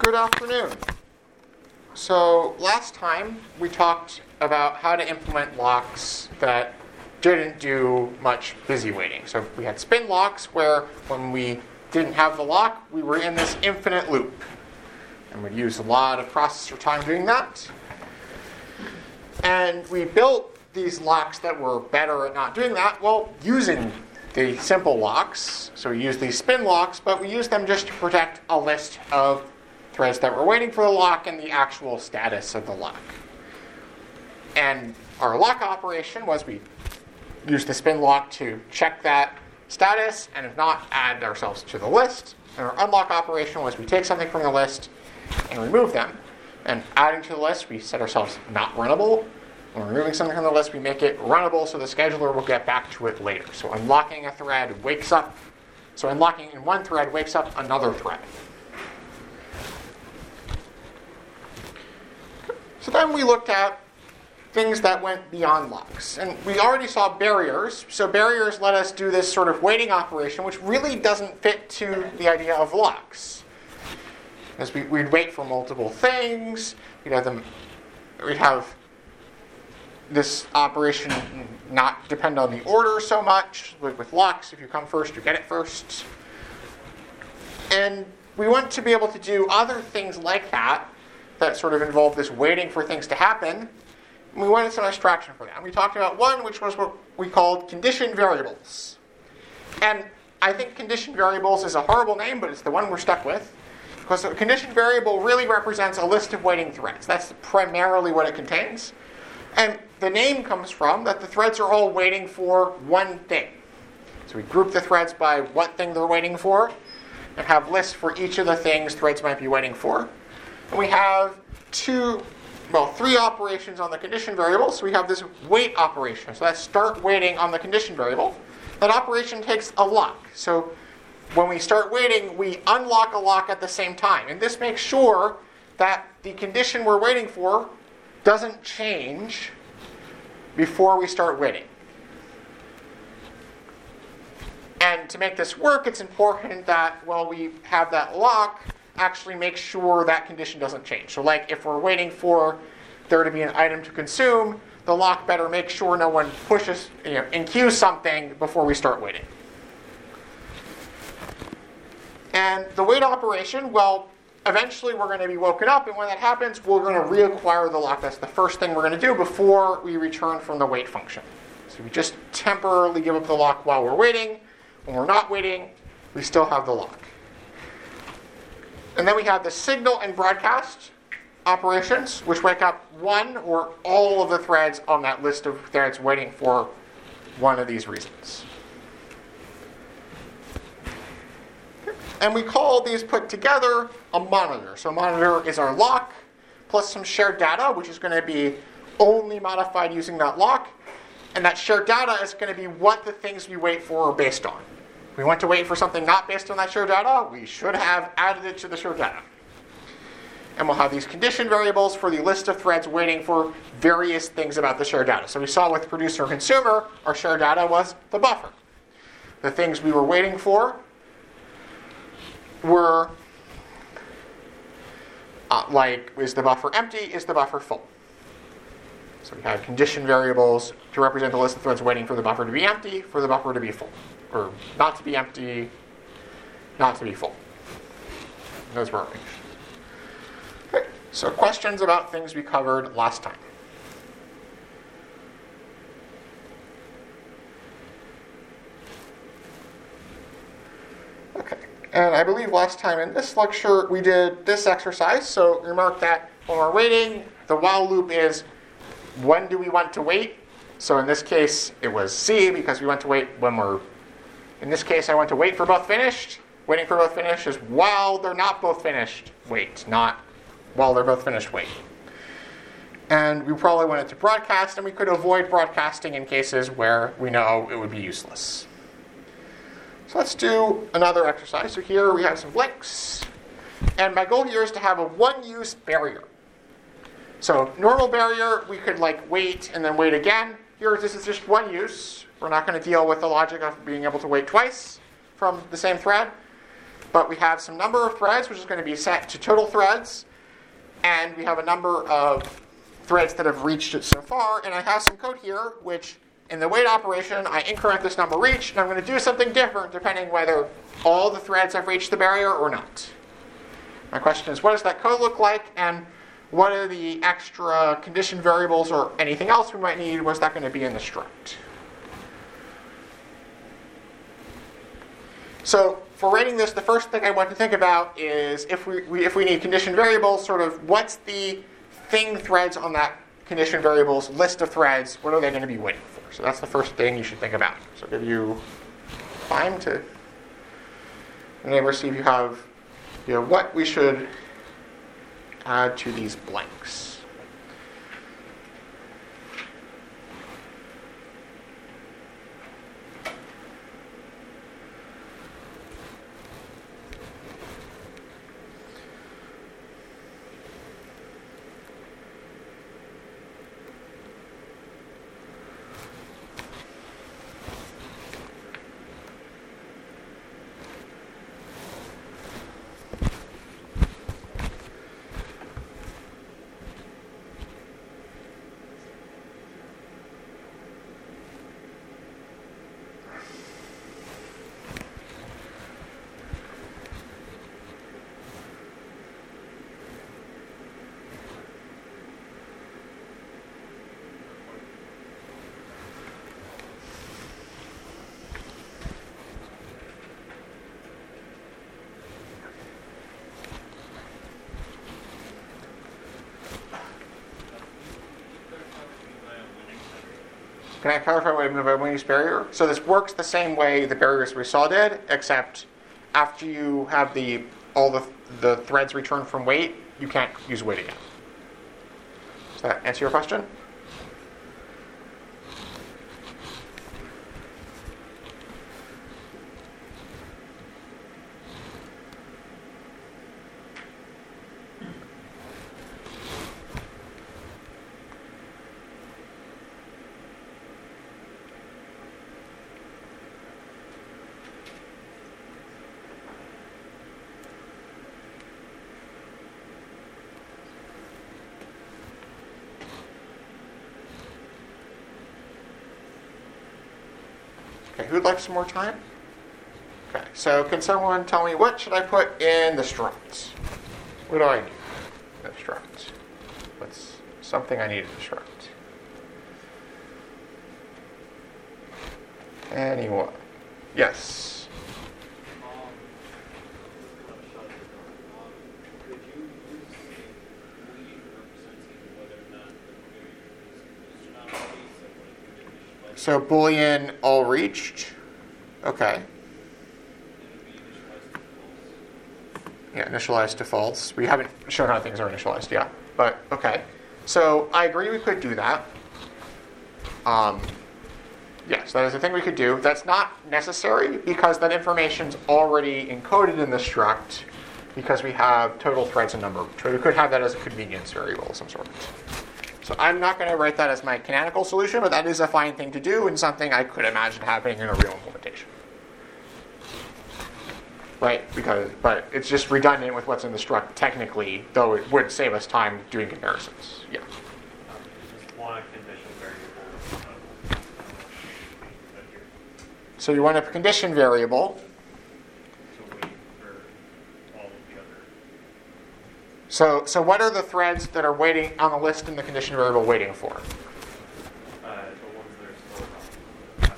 Good afternoon. So last time we talked about how to implement locks that didn't do much busy waiting. So we had spin locks where when we didn't have the lock, we were in this infinite loop. And we'd use a lot of processor time doing that. And we built these locks that were better at not doing that, well, using the simple locks. So we used these spin locks, but we used them just to protect a list of threads that were waiting for the lock and the actual status of the lock. And our lock operation was we used the spin lock to check that status, and if not, add ourselves to the list. And our unlock operation was we take something from the list and remove them. And adding to the list, we set ourselves not runnable. When we're removing something from the list, we make it runnable so the scheduler will get back to it later. So unlocking a thread wakes up. So unlocking in one thread wakes up another thread. So then we looked at things that went beyond locks. And we already saw barriers. So barriers let us do this sort of waiting operation, which really doesn't fit to the idea of locks. Because we'd wait for multiple things. We'd have this operation not depend on the order so much. With locks, if you come first, you get it first. And we want to be able to do other things like that sort of involve this waiting for things to happen. And we wanted some abstraction for that. And we talked about one, which was what we called condition variables. And I think condition variables is a horrible name, but it's the one we're stuck with. Because a condition variable really represents a list of waiting threads. That's primarily what it contains. And the name comes from that the threads are all waiting for one thing. So we group the threads by what thing they're waiting for, and have lists for each of the things threads might be waiting for. And we have three operations on the condition variable. So we have this wait operation. So that's start waiting on the condition variable. That operation takes a lock. So when we start waiting, we unlock a lock at the same time. And this makes sure that the condition we're waiting for doesn't change before we start waiting. And to make this work, it's important that while we have that lock, actually make sure that condition doesn't change. So like if we're waiting for there to be an item to consume, the lock better make sure no one pushes, enqueues something before we start waiting. And the wait operation, well, eventually we're going to be woken up, and when that happens, we're going to reacquire the lock. That's the first thing we're going to do before we return from the wait function. So we just temporarily give up the lock while we're waiting. When we're not waiting, we still have the lock. And then we have the signal and broadcast operations, which wake up one or all of the threads on that list of threads waiting for one of these reasons. And we call these put together a monitor. So a monitor is our lock plus some shared data, which is going to be only modified using that lock. And that shared data is going to be what the things we wait for are based on. If we want to wait for something not based on that shared data, we should have added it to the shared data. And we'll have these condition variables for the list of threads waiting for various things about the shared data. So we saw with producer and consumer, our shared data was the buffer. The things we were waiting for were is the buffer empty, is the buffer full? So we have condition variables to represent the list of threads waiting for the buffer to be empty, for the buffer to be full. Or not to be empty, not to be full. Those were our conditions. Okay, so questions about things we covered last time. Okay, and I believe last time in this lecture we did this exercise. So remark that when we're waiting, the while loop is when do we want to wait? So in this case, it was C because we want to wait when we're, in this case, I want to wait for both finished. Waiting for both finished is while they're not both finished, wait, not while they're both finished, wait. And we probably wanted to broadcast, and we could avoid broadcasting in cases where we know it would be useless. So let's do another exercise. So here we have some blanks. And my goal here is to have a one-use barrier. So normal barrier, we could wait and then wait again. Here, this is just one use. We're not going to deal with the logic of being able to wait twice from the same thread. but we have some number of threads, which is going to be set to total threads, and we have a number of threads that have reached it so far, and I have some code here, which in the wait operation, I increment this number reached, and I'm going to do something different depending whether all the threads have reached the barrier or not. My question is, what does that code look like, and what are the extra condition variables or anything else we might need? What's that going to be in the struct? So for writing this, the first thing I want to think about is if we need condition variables, sort of what's the thing threads on that condition variables list of threads, what are they going to be waiting for? So that's the first thing you should think about. So I'll give you time to see if you have what we should add to these blanks. Can I clarify what I mean by Wing's barrier? So this works the same way the barriers we saw did, except after you have all the threads returned from wait, you can't use wait again. Does that answer your question? Okay, who'd like some more time? Okay, so can someone tell me what should I put in the struct? What do I need in the struct? What's something I need in the struct? Anyone? Yes. So Boolean all reached. Okay. Yeah, initialized to false. We haven't shown how things are initialized yet, but okay. So I agree we could do that. Yes, that is a thing we could do. That's not necessary because that information's already encoded in the struct because we have total threads and number. So we could have that as a convenience variable of some sort. So I'm not going to write that as my canonical solution, but that is a fine thing to do and something I could imagine happening in a real implementation. Right? But it's just redundant with what's in the struct technically, though it would save us time doing comparisons. Yeah. Just want a condition variable. So you want a condition variable. So wait for all of the other. So what are the threads that are waiting on the list in the condition variable waiting for? The ones that are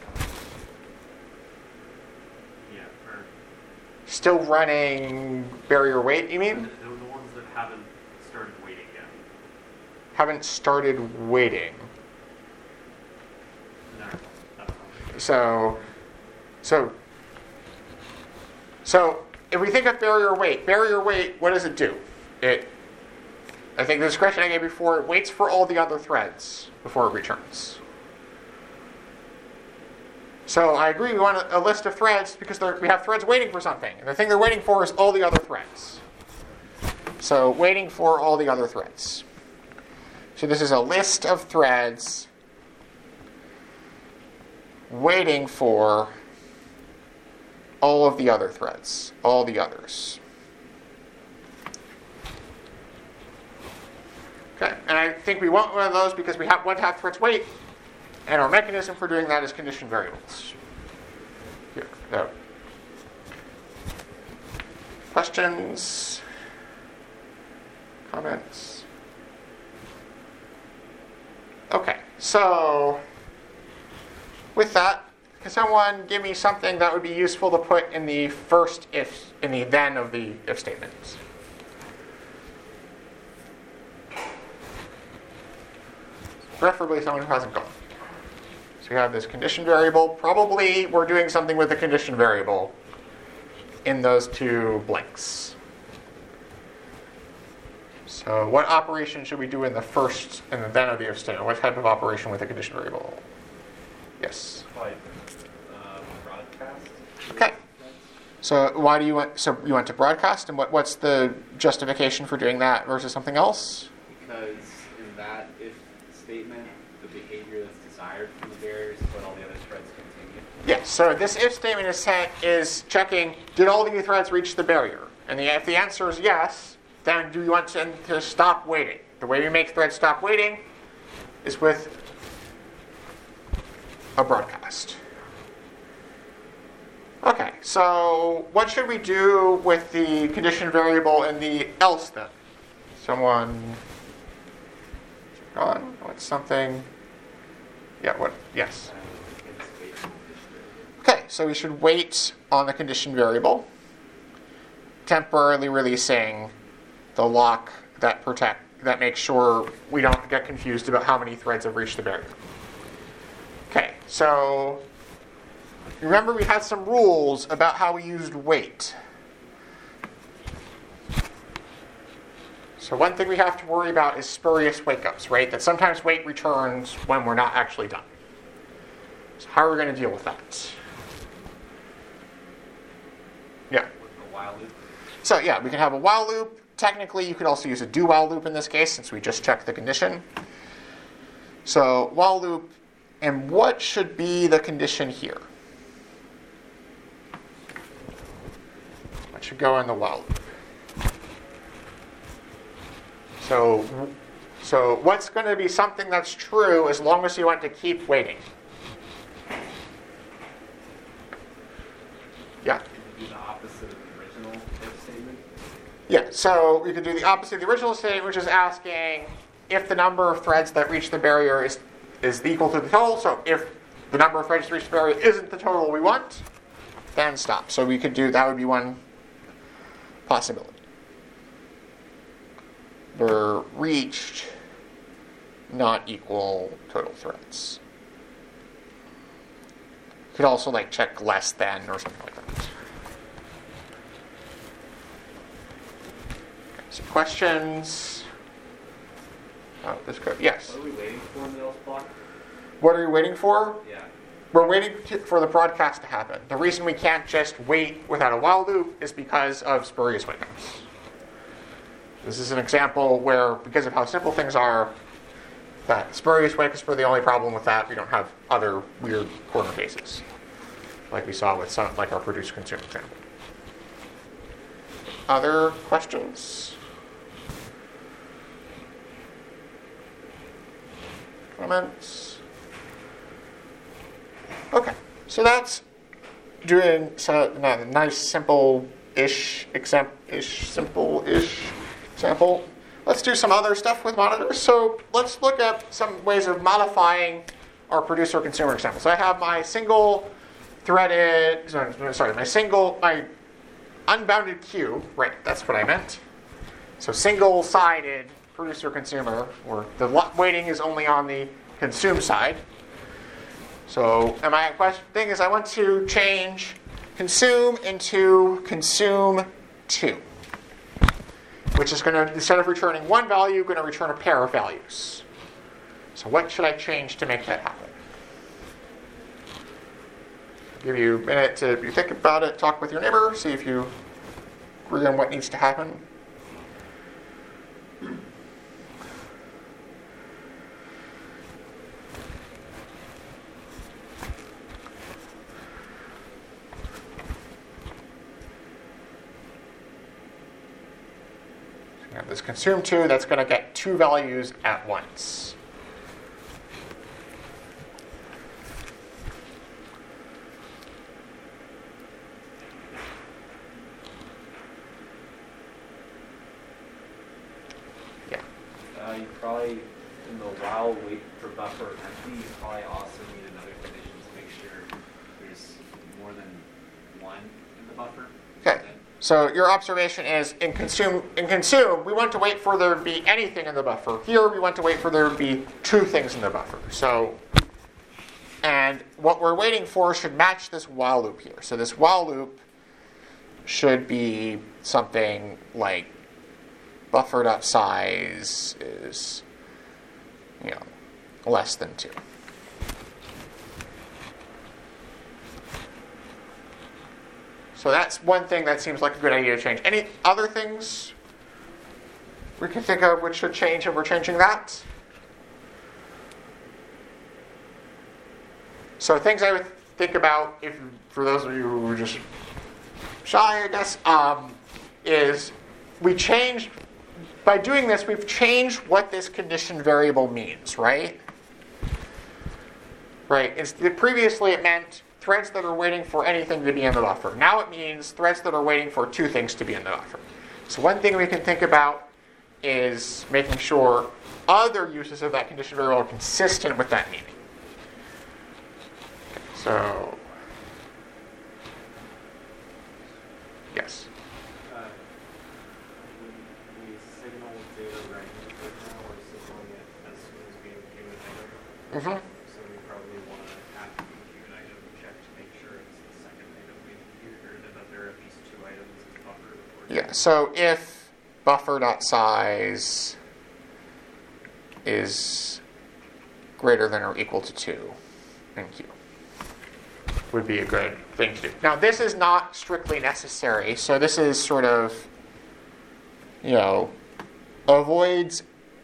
Still running barrier wait, you mean? the ones that haven't started waiting yet. Haven't started waiting. No, that's not. So if we think of barrier wait, what does it do? I think the description I gave before, it waits for all the other threads before it returns. So I agree, we want a list of threads because we have threads waiting for something. And the thing they're waiting for is all the other threads. So waiting for all the other threads. So this is a list of threads waiting for all of the other threads, all the others. Okay, and I think we want one of those because we want to have threads wait, and our mechanism for doing that is condition variables. Here, there. Questions? Comments? Okay, so with that, can someone give me something that would be useful to put in the first if, in the then of the if statements? Preferably someone who hasn't gone. So we have this condition variable. Probably we're doing something with the condition variable in those two blanks. So what operation should we do in the first and the then of the if statement? What type of operation with a condition variable? Yes? Like broadcast. Okay. So why do you want, so you want to broadcast, and what's the justification for doing that versus something else? Because in that if statement, the behavior that's desired from the barrier is to let all the other threads continue. Yes, so this if statement is checking, did all the new threads reach the barrier? And if the answer is yes, then do you want to stop waiting? The way we make threads stop waiting is with a broadcast. Okay, so what should we do with the condition variable in the else then? Someone gone? What's something? Yeah, what? Yes. Okay, so we should wait on the condition variable, temporarily releasing the lock that makes sure we don't get confused about how many threads have reached the barrier. Okay, so remember we had some rules about how we used wait. So one thing we have to worry about is spurious wake-ups, right? That sometimes wait returns when we're not actually done. So how are we going to deal with that? Yeah. With the while loop. So yeah, we can have a while loop. Technically, you could also use a do while loop in this case, since we just checked the condition. So while loop, and what should be the condition here? What should go in the while loop? So what's going to be something that's true as long as you want to keep waiting? Yeah? Do the opposite of the original if statement. Yeah, so we could do the opposite of the original statement, which is asking if the number of threads that reach the barrier is equal to the total. So if the number of threads that reach the barrier isn't the total we want, then stop. So we could do, that would be one possibility. Were reached not equal total threads. You could also like check less than or something like that. Some questions? Oh, this code. Yes. What are we waiting for in the else block? What are we waiting for? Yeah. We're waiting for the broadcast to happen. The reason we can't just wait without a while loop is because of spurious wake-ups. This is an example where, because of how simple things are, that spurious wake-ups were the only problem with that. We don't have other weird corner cases, like we saw with some, like our producer-consumer example. Other questions? Comments? Okay, so that's doing a nice simple-ish example. Let's do some other stuff with monitors. So let's look at some ways of modifying our producer-consumer example. So I have my my unbounded queue. Right, that's what I meant. So single-sided producer-consumer, where the waiting is only on the consume side. So, and my thing is I want to change consume into consume2, which is going to, instead of returning one value, going to return a pair of values. So what should I change to make that happen? I'll give you a minute to think about it, talk with your neighbor, see if you agree on what needs to happen. have this consume 2 that's going to get 2 values at once. Yeah. You probably, in the while wait for buffer empty, you probably also need another condition to make sure there's more than one in the buffer. Okay. So your observation is in consume, we want to wait for there to be anything in the buffer. Here, we want to wait for there to be 2 things in the buffer. So, and what we're waiting for should match this while loop here. So this while loop should be something like buffer.size is, less than 2. So that's one thing that seems like a good idea to change. Any other things we can think of which should change if we're changing that? So things I would think about, if for those of you who are just shy, I guess, is we changed, by doing this, we've changed what this condition variable means, right? Right. Previously it meant threads that are waiting for anything to be in the buffer. Now it means threads that are waiting for 2 things to be in the buffer. So one thing we can think about is making sure other uses of that condition variable are consistent with that meaning. So, yes? We signal data right now, or signaling it as soon as we give an item. Mm-hmm. So we probably want to have to queue an item check to make sure it's the second item we queued, or that there are at least 2 items in the buffer. Yeah, so if buffer.size is greater than or equal to 2 in queue, would be a good thing to do. Now, this is not strictly necessary, so this is sort of, avoids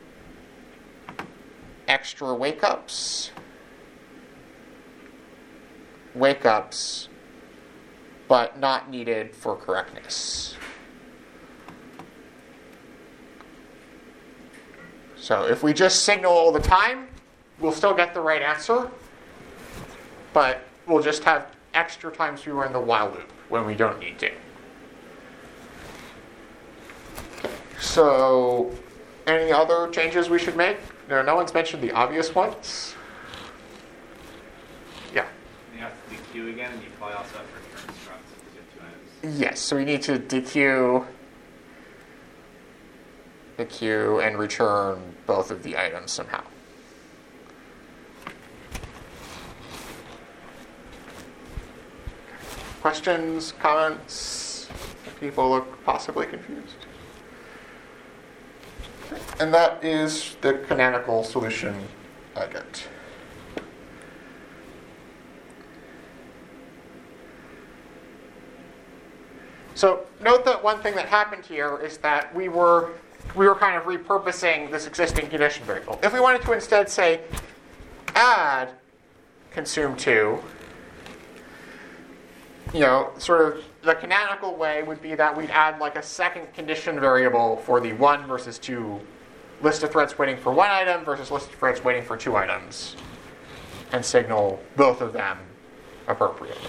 extra wake-ups, but not needed for correctness. So if we just signal all the time, we'll still get the right answer, but we'll just have extra times we run the while loop when we don't need to. So, any other changes we should make? No one's mentioned the obvious ones. Yeah. You have to dequeue again, and you probably also have to return structs because you have 2 items. Yes, so we need to dequeue the queue and return both of the items somehow. Questions, comments? People look possibly confused. And that is the canonical solution I get. So note that one thing that happened here is that we were kind of repurposing this existing condition variable. If we wanted to instead say add consume 2, sort of the canonical way would be that we'd add like a second condition variable for the 1 versus 2 list of threads waiting for 1 item versus list of threads waiting for 2 items, and signal both of them appropriately.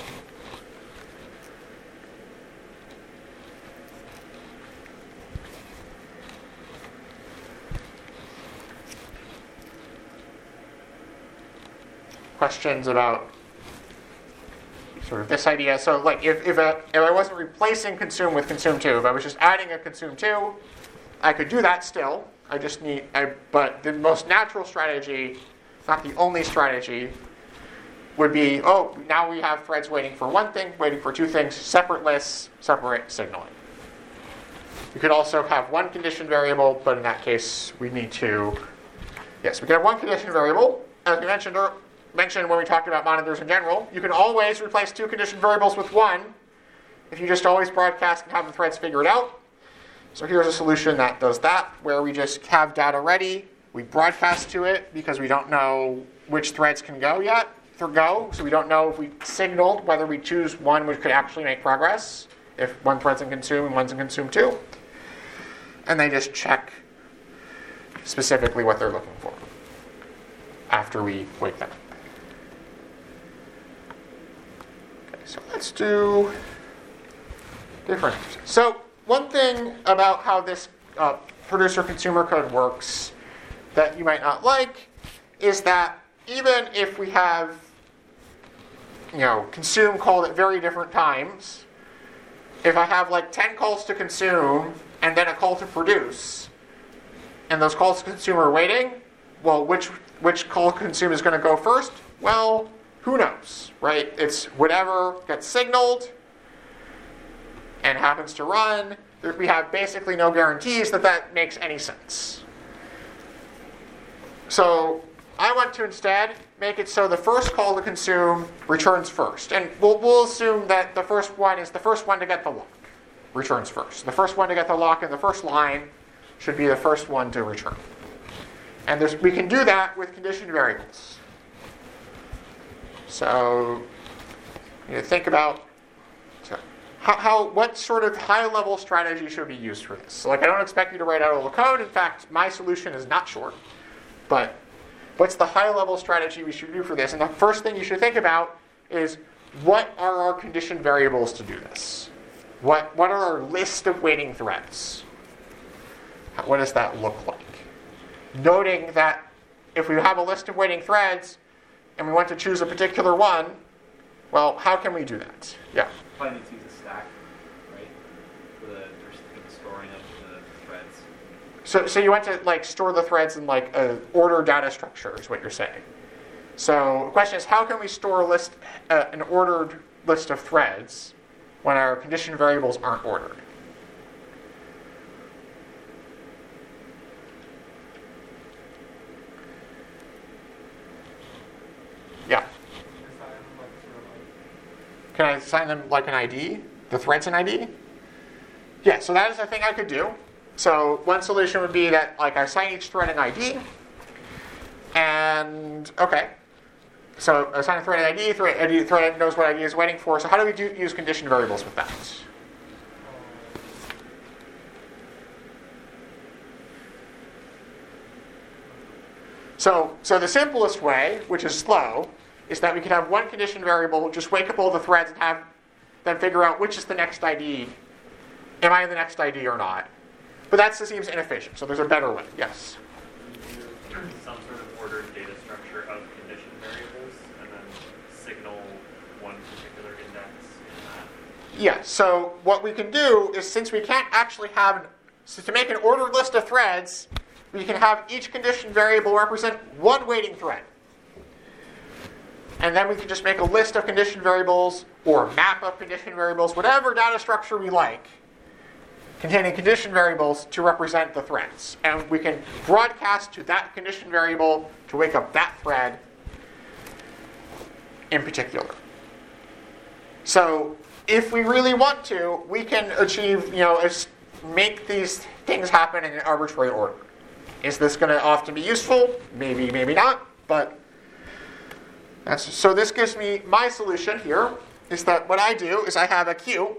Questions about sort of this idea? So like if I wasn't replacing consume with consume 2, if I was just adding a consume 2, I could do that still. But the most natural strategy, not the only strategy, would be, now we have threads waiting for 1 thing, waiting for 2 things, separate lists, separate signaling. You could also have 1 condition variable, but in that case, we need to, yes, we could have 1 condition variable. As we mentioned when we talked about monitors in general, you can always replace 2 condition variables with 1 if you just always broadcast and have the threads figure it out. So here's a solution that does that, where we just have data ready, we broadcast to it because we don't know which threads can go yet, so we don't know if we signaled whether we choose one which could actually make progress, if 1 thread's in consume and 1's in consume 2. and they just check specifically what they're looking for after we wake them up. Okay, so let's do different. So one thing about how this producer-consumer code works that you might not like is that even if we have, consume called at very different times, if I have like 10 calls to consume and then a call to produce, and those calls to consume are waiting, well, which call to consume is going to go first? Well, who knows, right? It's whatever gets signaled and happens to run. We have basically no guarantees that makes any sense. So I want to instead make it so the first call to consume returns first. And we'll assume that the first one is the first one to get the lock, returns first. The first one to get the lock in the first line should be the first one to return. And we can do that with condition variables. So think about what sort of high-level strategy should be used for this. So I don't expect you to write out all the code. In fact, my solution is not short. But what's the high-level strategy we should do for this? And the first thing you should think about is, what are our condition variables to do this? What are our list of waiting threads? What does that look like? Noting that if we have a list of waiting threads and we want to choose a particular one, well, how can we do that? Yeah. Probably need to use a stack, right? For the storing of the threads. So you want to store the threads in a order data structure is what you're saying. So the question is, how can we store an ordered list of threads when our condition variables aren't ordered? Yeah. Can I assign them like an ID? The threads an ID? Yeah, so that is a thing I could do. So one solution would be that I assign each thread an ID. And, okay. So assign a thread an ID, thread knows what ID is waiting for. So how do we use condition variables with that? So the simplest way, which is slow, is that we could have one condition variable, just wake up all the threads and then figure out which is the next ID. Am I in the next ID or not? But that seems inefficient, so there's a better way. Yes? Some sort of ordered data structure of condition variables and then signal one particular index in that. Yeah, so what we can do is, since we can't actually so to make an ordered list of threads, we can have each condition variable represent one waiting thread. And then we can just make a list of condition variables or a map of condition variables, whatever data structure we like, containing condition variables to represent the threads. And we can broadcast to that condition variable to wake up that thread in particular. So if we really want to, we can achieve, make these things happen in an arbitrary order. Is this going to often be useful? Maybe, maybe not. But so this gives me my solution here, is that what I do is I have a queue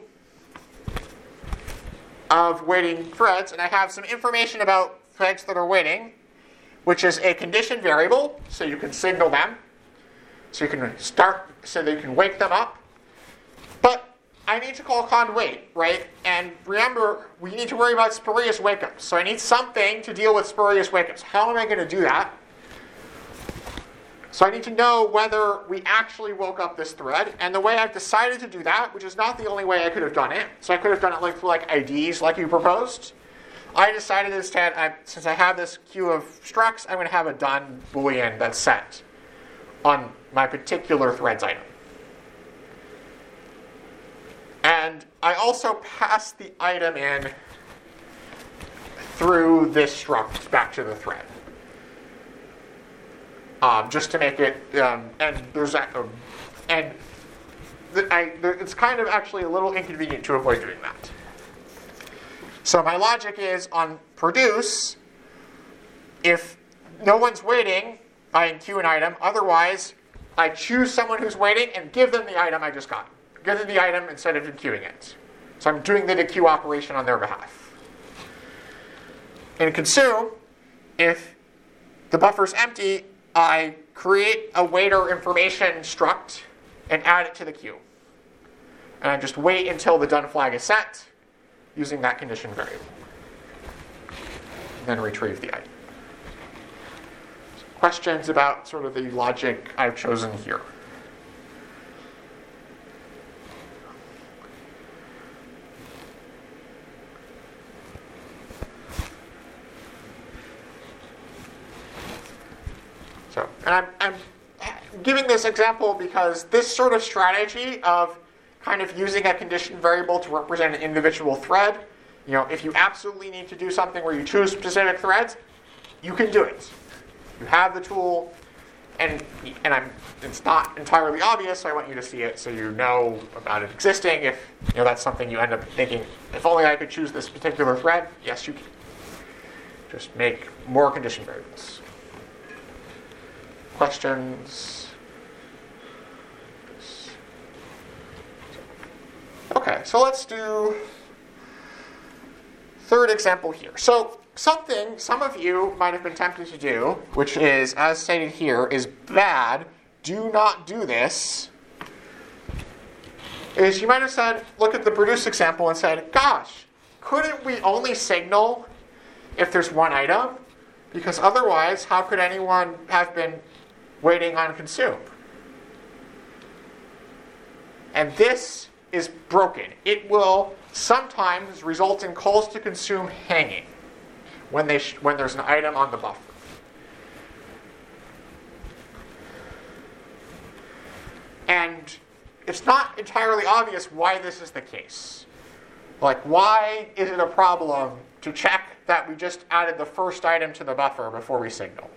of waiting threads, and I have some information about threads that are waiting, which is a condition variable, so you can signal them, so you can so that you can wake them up. But I need to call conn wait, right? And remember, we need to worry about spurious wake-ups. So I need something to deal with spurious wake-ups. How am I going to do that? So I need to know whether we actually woke up this thread. And the way I've decided to do that, which is not the only way I could have done it, so I could have done it through IDs like you proposed. I decided instead, since I have this queue of structs, I'm going to have a done Boolean that's set on my particular threads item. And I also pass the item in through this struct back to the thread. Just to make it, it's kind of actually a little inconvenient to avoid doing that. So my logic is on produce, if no one's waiting, I enqueue an item. Otherwise, I choose someone who's waiting and give them the item I just got. Give them the item instead of enqueuing it. So I'm doing the dequeue operation on their behalf. in consume, if the buffer's empty, I create a waiter information struct and add it to the queue. And I just wait until the done flag is set using that condition variable. And then retrieve the item. So questions about sort of the logic I've chosen here? So, and I'm giving this example because this sort of strategy of kind of using a condition variable to represent an individual thread, if you absolutely need to do something where you choose specific threads, you can do it. You have the tool, and it's not entirely obvious, so I want you to see it so you know about it existing. If that's something you end up thinking, if only I could choose this particular thread, yes, you can. Just make more condition variables. Questions? Okay, so let's do third example here. So something some of you might have been tempted to do, which is, as stated here, is bad, do not do this, is you might have said, look at the produce example and said, gosh, couldn't we only signal if there's one item? Because otherwise, how could anyone have been waiting on consume? And this is broken. It will sometimes result in calls to consume hanging when there's an item on the buffer. And it's not entirely obvious why this is the case. Like, why is it a problem to check that we just added the first item to the buffer before we signal?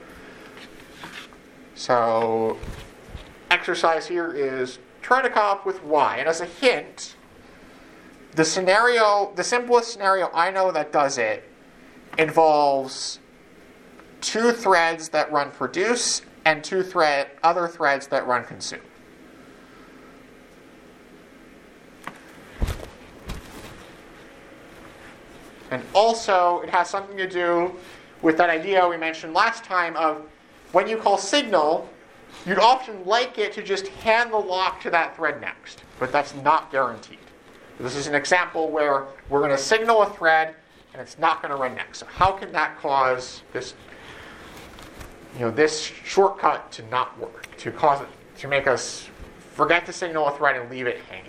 So, exercise here is try to come up with why. And as a hint, the simplest scenario I know that does it involves two threads that run produce and two other threads that run consume. And also, it has something to do with that idea we mentioned last time of when you call signal, you'd often like it to just hand the lock to that thread next, but that's not guaranteed. This is an example where we're going to signal a thread and it's not going to run next. So how can that cause this, this shortcut to not work, to make us forget to signal a thread and leave it hanging?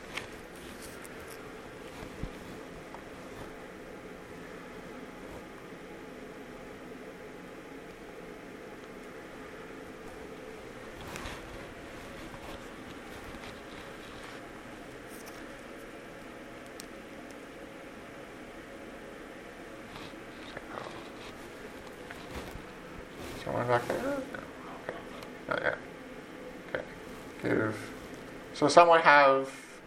Someone back there? No. Okay. Not yet. Okay. So someone have...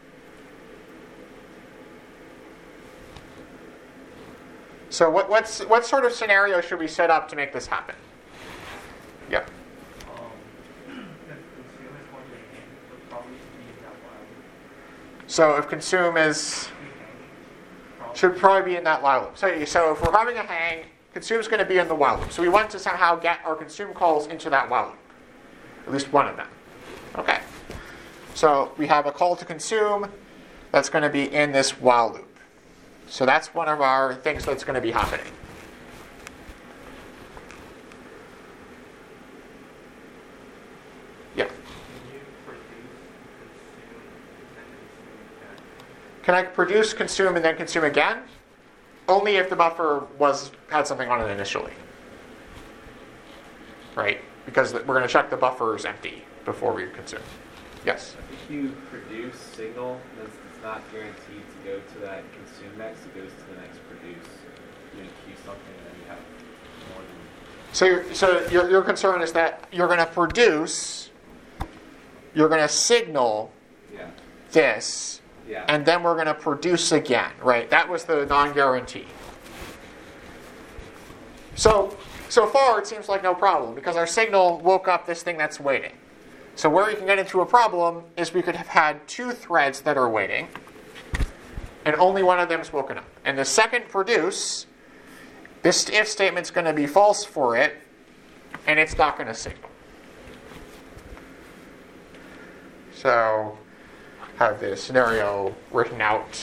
So what sort of scenario should we set up to make this happen? Yeah. If consume is going to hang, would probably be in that while. So if consume should probably be in that while loop. So if we're having a hang, consume is going to be in the while loop. So we want to somehow get our consume calls into that while loop. At least one of them. Okay. So we have a call to consume that's going to be in this while loop. So that's one of our things that's going to be happening. Yeah. Can I produce, consume, and then consume again? Only if the buffer had something on it initially. Right? Because we're going to check the buffer is empty before we consume. Yes? If you produce signal, then it's not guaranteed to go to that consume next. It goes to the next produce. You queue something and then you have more than... So your concern is that you're going to produce, you're going to signal this, and then we're going to produce again, right? That was the non-guarantee. So far it seems like no problem because our signal woke up this thing that's waiting. So where we can get into a problem is we could have had two threads that are waiting, and only one of them is woken up. And the second produce, This if statement's going to be false for it, and it's not going to signal. So have this scenario written out.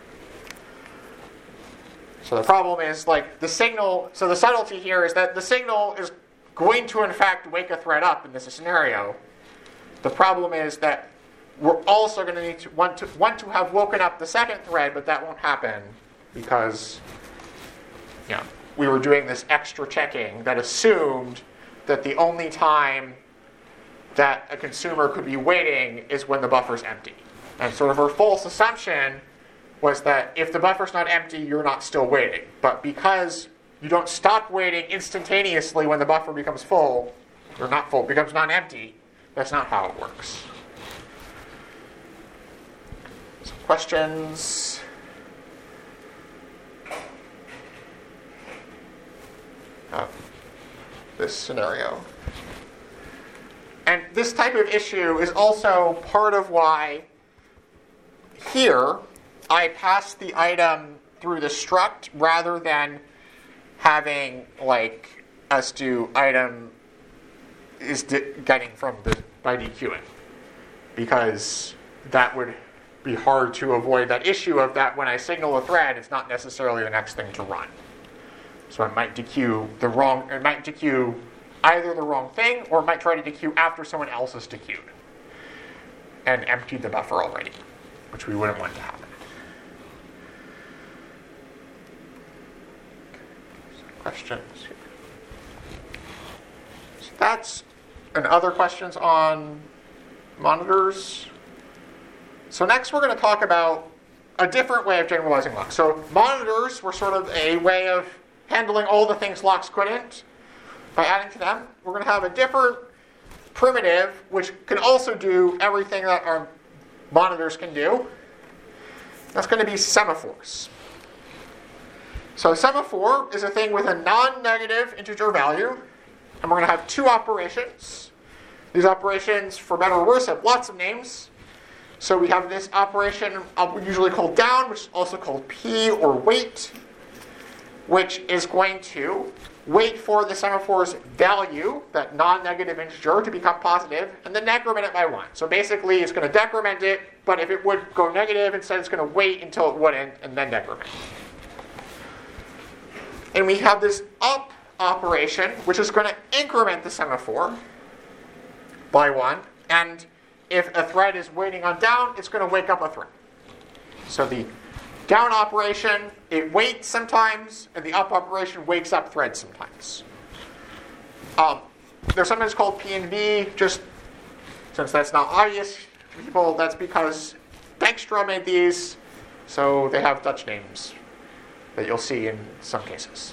So the problem is like the signal, so the subtlety here is that the signal is going to in fact wake a thread up in this scenario. The problem is that we're also going to need to want to have woken up the second thread, but that won't happen because we were doing this extra checking that assumed that the only time that a consumer could be waiting is when the buffer's empty. And sort of our false assumption was that if the buffer's not empty, you're not still waiting. But because you don't stop waiting instantaneously when the buffer becomes full, or not full, becomes non-empty, that's not how it works. Some questions? This scenario. And this type of issue is also part of why here I pass the item through the struct rather than having like us do item is getting from by dequeuing, because that would be hard to avoid that issue of that when I signal a thread, it's not necessarily the next thing to run. So it might dequeue either the wrong thing, or it might try to dequeue after someone else is dequeued and emptied the buffer already, which we wouldn't want to happen. Some questions here. So that's and other questions on monitors. So next we're going to talk about a different way of generalizing locks. So monitors were sort of a way of handling all the things locks couldn't. By adding to them, we're going to have a different primitive which can also do everything that our monitors can do. That's going to be semaphores. So a semaphore is a thing with a non-negative integer value, and we're going to have two operations. These operations, for better or worse, have lots of names. So we have this operation usually called down, which is also called p or wait, which is going to wait for the semaphore's value, that non-negative integer, to become positive, and then decrement it by 1. So basically, it's going to decrement it, but if it would go negative, instead it's going to wait until it wouldn't, and then decrement. And we have this up operation, which is going to increment the semaphore by 1, and if a thread is waiting on down, it's going to wake up a thread. So the down operation, it waits sometimes, and the up operation wakes up threads sometimes. They're sometimes called P and V, just since that's not obvious to people, that's because Dijkstra made these, so they have Dutch names that you'll see in some cases.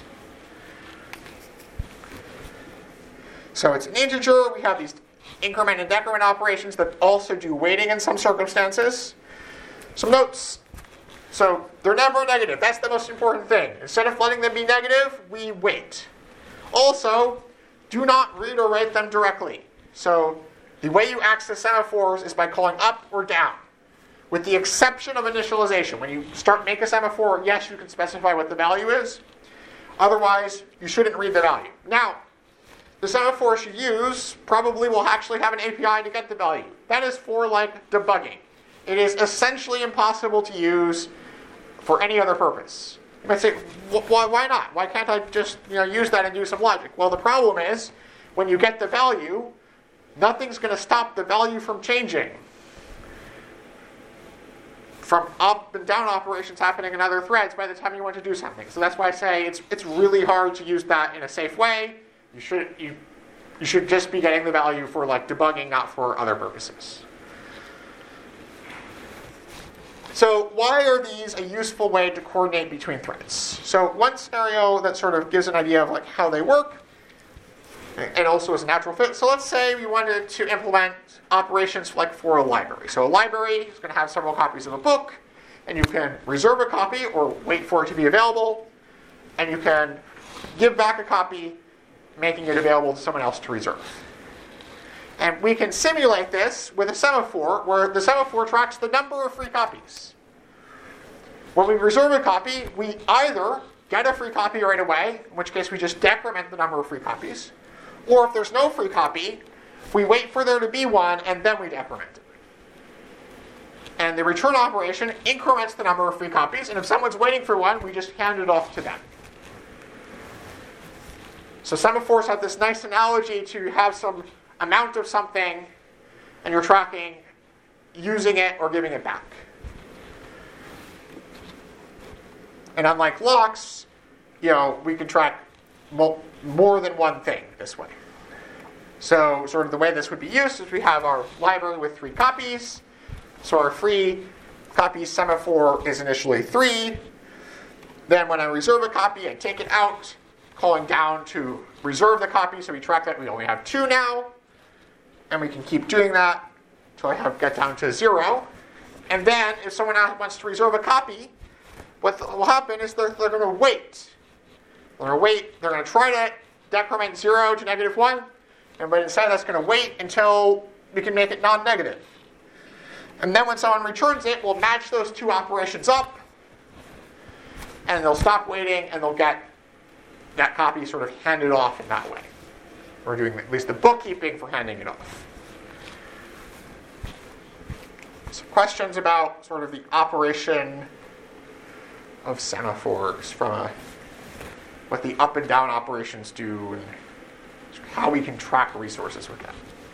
So it's an integer. We have these increment and decrement operations that also do waiting in some circumstances. Some notes. So they're never negative. That's the most important thing. Instead of letting them be negative, we wait. Also, do not read or write them directly. So the way you access semaphores is by calling up or down, with the exception of initialization. When you make a semaphore, yes, you can specify what the value is. Otherwise, you shouldn't read the value. Now, the semaphores you use probably will actually have an API to get the value. That is for like debugging. It is essentially impossible to use for any other purpose. You might say, why not? Why can't I just use that and do some logic? Well, the problem is, when you get the value, nothing's going to stop the value from changing. From up and down operations happening in other threads by the time you want to do something. So that's why I say it's really hard to use that in a safe way. You should just be getting the value for like debugging, not for other purposes. So why are these a useful way to coordinate between threads? So one scenario that sort of gives an idea of like how they work, and also is a natural fit. So let's say we wanted to implement operations like for a library. So a library is going to have several copies of a book, and you can reserve a copy or wait for it to be available, and you can give back a copy, making it available to someone else to reserve. And we can simulate this with a semaphore, where the semaphore tracks the number of free copies. When we reserve a copy, we either get a free copy right away, in which case we just decrement the number of free copies. Or if there's no free copy, we wait for there to be one, and then we decrement it. And the return operation increments the number of free copies, and if someone's waiting for one, we just hand it off to them. So semaphores have this nice analogy to have some amount of something, and you're tracking using it or giving it back. And unlike locks, we can track more than one thing this way. So sort of the way this would be used is we have our library with 3 copies. So our free copies semaphore is initially 3. Then when I reserve a copy, I take it out, calling down to reserve the copy. So we track that we only have 2 now. And we can keep doing that until I get down to 0. And then if someone else wants to reserve a copy, what will happen is they're going to wait. They're going to try to decrement 0 to -1. But instead that's going to wait until we can make it non-negative. And then when someone returns it, we'll match those 2 operations up. And they'll stop waiting, and they'll get that copy sort of handed off in that way. We're doing at least the bookkeeping for handing it off. Some questions about sort of the operation of semaphores from what the up and down operations do and how we can track resources with them.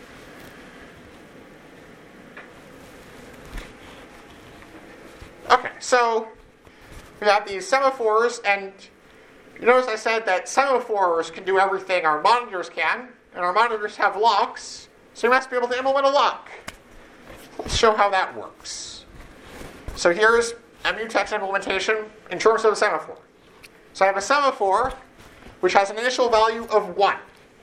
Okay, so we have these semaphores, and you notice I said that semaphores can do everything our monitors can, and our monitors have locks, so you must be able to implement a lock. Let's show how that works. So here's a mutex implementation in terms of a semaphore. So I have a semaphore which has an initial value of 1.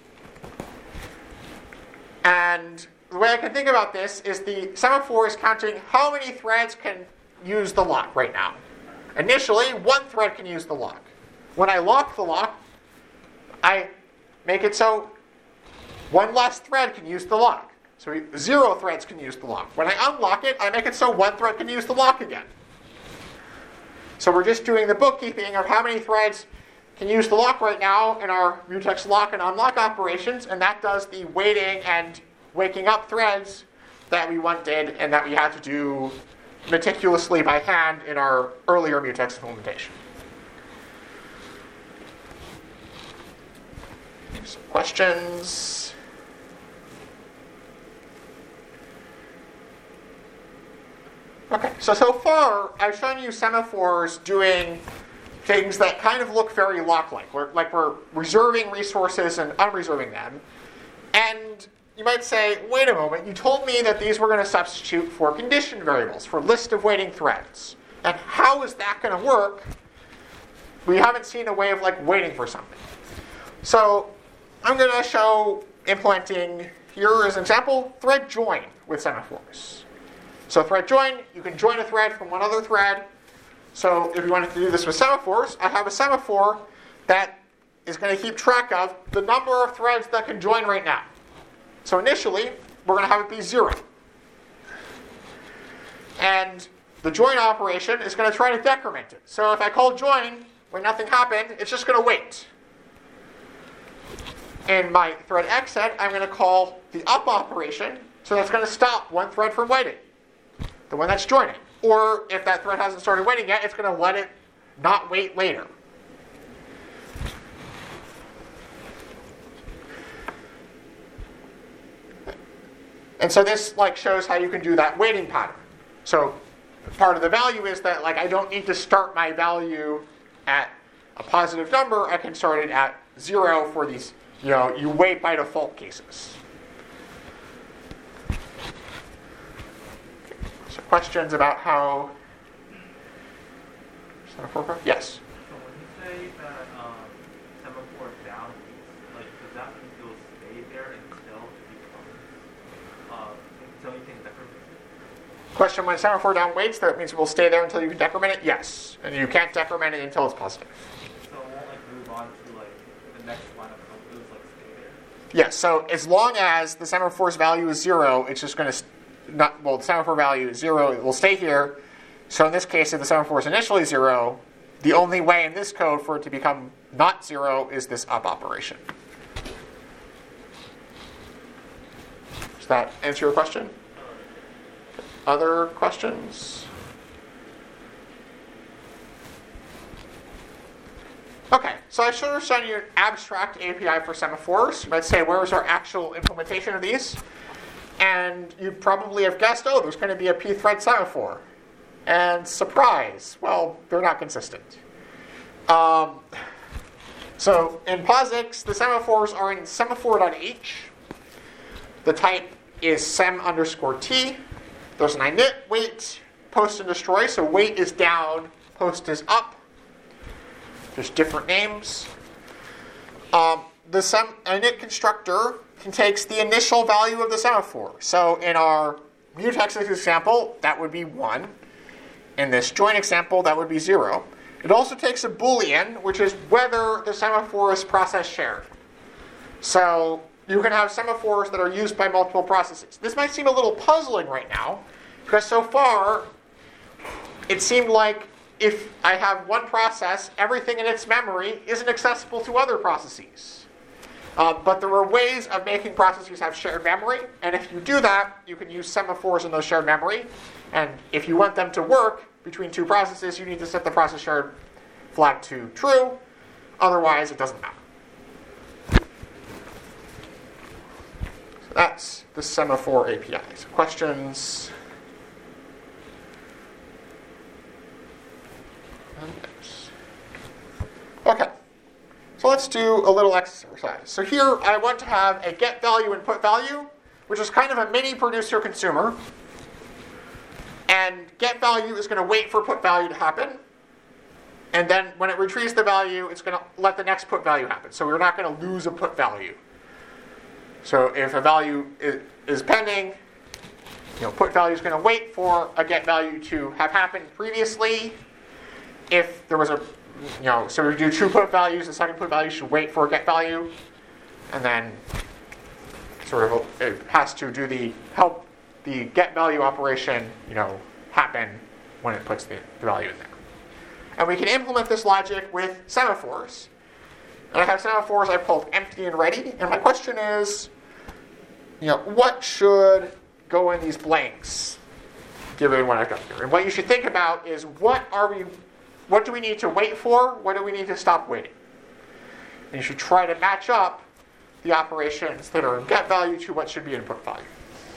And the way I can think about this is the semaphore is counting how many threads can use the lock right now. Initially, 1 thread can use the lock. When I lock the lock, I make it so 1 less thread can use the lock. So 0 threads can use the lock. When I unlock it, I make it so 1 thread can use the lock again. So we're just doing the bookkeeping of how many threads can use the lock right now in our mutex lock and unlock operations, and that does the waiting and waking up threads that we once did and that we had to do meticulously by hand in our earlier mutex implementation. Some questions? Okay, so far I've shown you semaphores doing things that kind of look very lock-like. We're reserving resources and unreserving them. And you might say, wait a moment, you told me that these were going to substitute for condition variables, for list of waiting threads. And how is that going to work? We haven't seen a way of waiting for something. So I'm going to show implementing, here as an example, thread join with semaphores. So thread join, you can join a thread from one other thread. So if you wanted to do this with semaphores, I have a semaphore that is going to keep track of the number of threads that can join right now. So initially, we're going to have it be 0. And the join operation is going to try to decrement it. So if I call join when nothing happened, it's just going to wait. In my thread exit, I'm going to call the up operation, so that's going to stop 1 thread from waiting, the one that's joining. Or if that thread hasn't started waiting yet, it's going to let it not wait later. And so this shows how you can do that waiting pattern. So part of the value is that I don't need to start my value at a positive number. I can start it at 0 for these, you wait by default cases. So questions about how semaphore works? Yes? So when you say that semaphore down, does that mean it will stay there until you can decrement it? Question, when semaphore down waits, that means it will stay there until you can decrement it? Yes. And you can't decrement it until it's positive. So it won't move on to the next line of code, it'll stay there? Yes, so as long as the semaphore's value is 0, it's just going to the semaphore value is 0, it will stay here. So in this case, if the semaphore is initially 0, the only way in this code for it to become not 0 is this up operation. Does that answer your question? Other questions? Okay, so I should have shown you an abstract API for semaphores. You might say, where's our actual implementation of these? And you probably have guessed, oh, there's going to be a pthread semaphore. And surprise, well, they're not consistent. So in POSIX, the semaphores are in semaphore.h. The type is sem_t. There's an init, wait, post, and destroy. So wait is down, post is up. There's different names. The init constructor takes the initial value of the semaphore. So in our mutex example, that would be 1. In this join example, that would be 0. It also takes a Boolean, which is whether the semaphore is process shared. So you can have semaphores that are used by multiple processes. This might seem a little puzzling right now, because so far it seemed like if I have one process, everything in its memory isn't accessible to other processes. But there are ways of making processes have shared memory, and if you do that, you can use semaphores in those shared memory. And if you want them to work between two processes, you need to set the process shared flag to true. Otherwise, it doesn't matter. So that's the semaphore API. So questions? Okay, so let's do a little exercise. So here I want to have a get value and put value, which is kind of a mini producer consumer. And get value is going to wait for put value to happen. And then when it retrieves the value, it's going to let the next put value happen. So we're not going to lose a put value. So if a value is pending, put value is going to wait for a get value to have happened previously. If there was so we do two put values, the second put value should wait for a get value. And then it has to help the get value operation, happen when it puts the value in there. And we can implement this logic with semaphores. And I have semaphores I've called empty and ready. And my question is, what should go in these blanks, given what I've got here? And what you should think about is what do we need to wait for? What do we need to stop waiting? And you should try to match up the operations that are in get value to what should be in put value.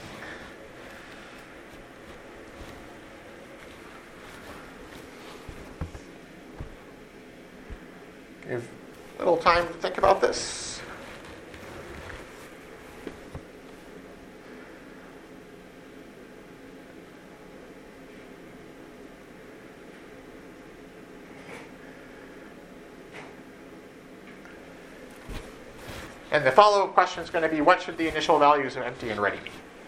Give a little time to think about this. And the follow-up question is going to be, what should the initial values of empty and ready be?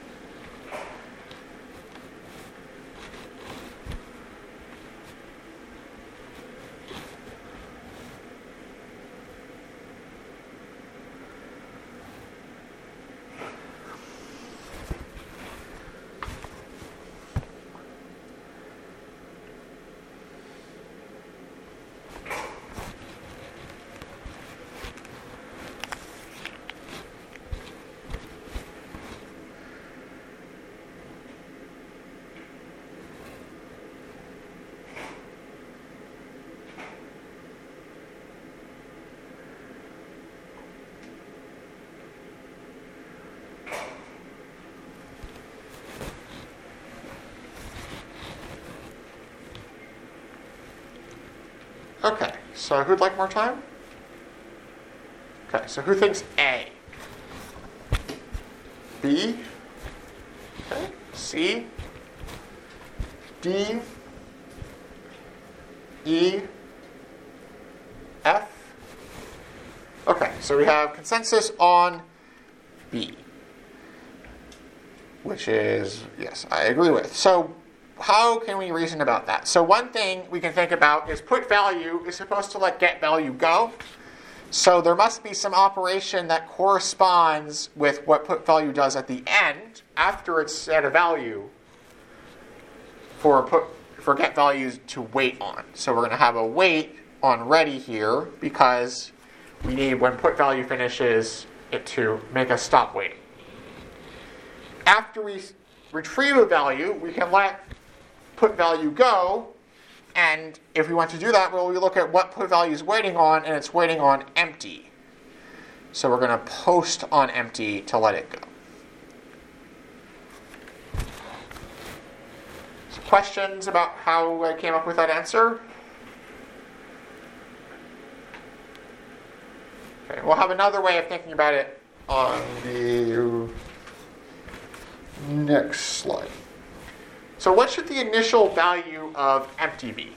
Okay, so who'd like more time? Okay, so who thinks A? B? Okay, C? D? E? F? Okay, so we have consensus on B, which is, yes, I agree with. So how can we reason about that? So one thing we can think about is put value is supposed to let get value go. So there must be some operation that corresponds with what put value does at the end after it's set a value for for get values to wait on. So we're going to have a wait on ready here because we need, when put value finishes, it to make us stop waiting. After we retrieve a value, we can let put value go. And if we want to do that, well, we look at what put value is waiting on, and it's waiting on empty. So we're going to post on empty to let it go. So questions about how I came up with that answer? Okay, we'll have another way of thinking about it on the next slide. So what should the initial value of empty be?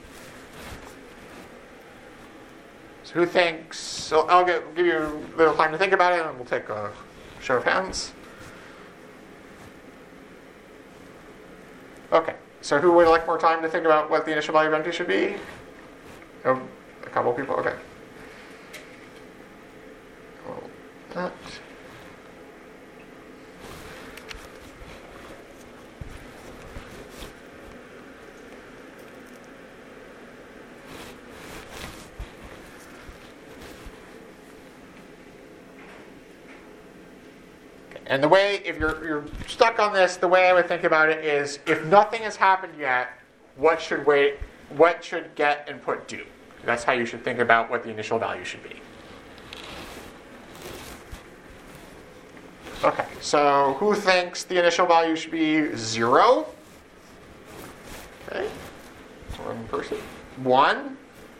So who thinks, so I'll give you a little time to think about it, and we'll take a show of hands. Okay, so who would like more time to think about what the initial value of empty should be? Oh, a couple people, okay. That. And the way, if you're stuck on this, the way I would think about it is, if nothing has happened yet, what should get and put do? That's how you should think about what the initial value should be. Okay, so who thinks the initial value should be 0? Okay, one person. 1.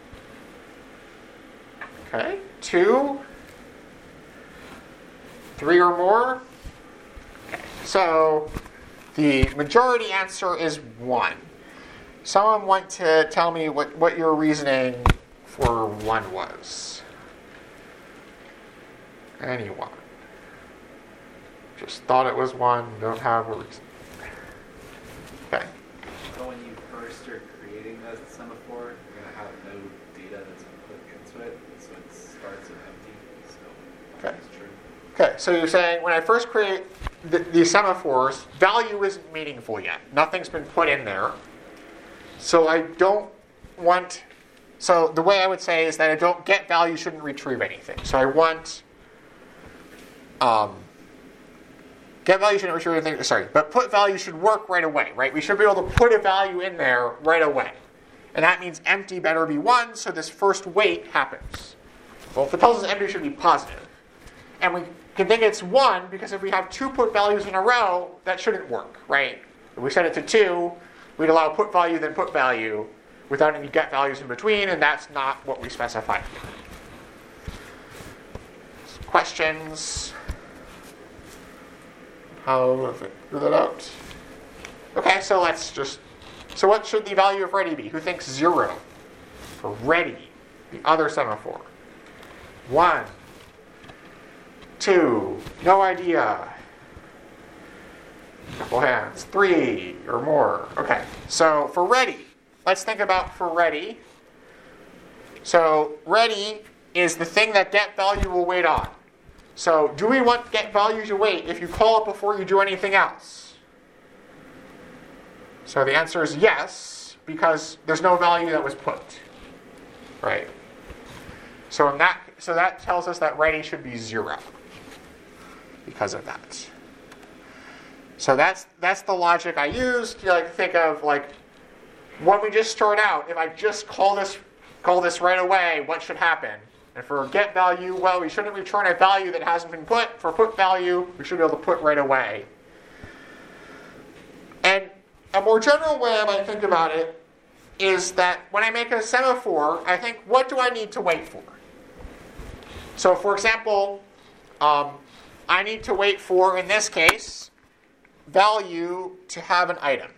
Okay, 2. 3 or more. Okay, so the majority answer is 1. Someone want to tell me what your reasoning for 1 was? Anyone? Just thought it was 1, don't have a reason. Okay. So when you first are creating the semaphore, you're going to have no data that's input into it, so it starts at empty. So Okay. that's true. Okay, so you're saying when I first create these semaphores, value isn't meaningful yet. Nothing's been put in there. So I don't want, so the way I would say is that I don't get value shouldn't retrieve anything. So I want, get value shouldn't retrieve anything, sorry, but put value should work right away, right? We should be able to put a value in there right away. And that means empty better be 1, so this first wait happens. Well, if it tells us empty should be positive. And we can think it's 1 because if we have 2 put values in a row, that shouldn't work, right? If we set it to 2, we'd allow put value then put value without any get values in between, and that's not what we specified. Questions? How do I figure that out? Okay, so let's just, so what should the value of ready be? Who thinks 0 for ready, the other semaphore? 1. 2, no idea. Couple hands. 3 or more. Okay, so for ready, let's think about for ready. So ready is the thing that get value will wait on. So do we want get value to wait if you call it before you do anything else? So the answer is yes, because there's no value that was put. Right? So that tells us that ready should be 0. Because of that. So that's the logic I used. You think of when we just start out, if I just call this right away, what should happen? And for get value, well, we shouldn't return a value that hasn't been put. For put value, we should be able to put right away. And a more general way I might think about it is that when I make a semaphore, I think, what do I need to wait for? So for example, I need to wait for, in this case, value to have an item.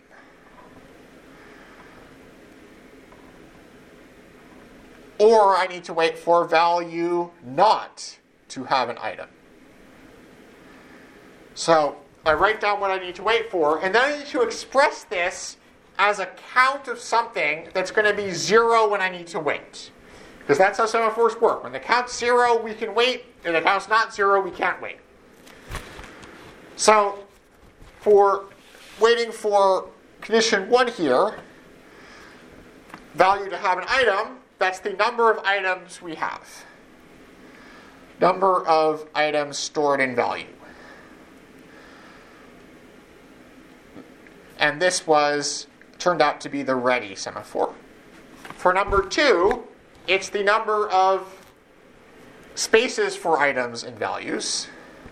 Or I need to wait for value not to have an item. So I write down what I need to wait for, and then I need to express this as a count of something that's going to be 0 when I need to wait. Because that's how semaphores work. When the count's 0, we can wait. If the count's not 0, we can't wait. So for waiting for condition 1 here, value to have an item, that's the number of items we have. Number of items stored in value. And this turned out to be the ready semaphore. For number 2, it's the number of spaces for items and values.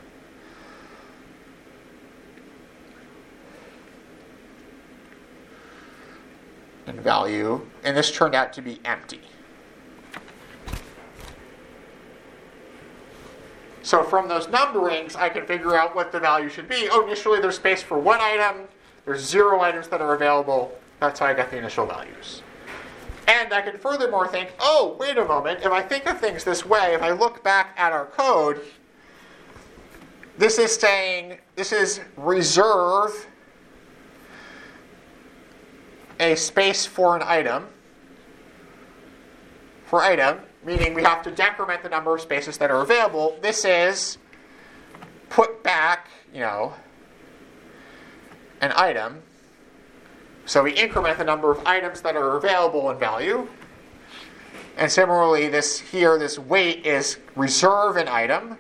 And value, and this turned out to be empty. So from those numberings, I can figure out what the value should be. Oh, initially there's space for 1 item. There's 0 items that are available. That's how I get the initial values. And I can furthermore think, oh, wait a moment. If I think of things this way, if I look back at our code, this is saying, this is reserve a space for an item. For item, meaning we have to decrement the number of spaces that are available. This is put back, an item. So we increment the number of items that are available in value. And similarly, this wait is reserve an item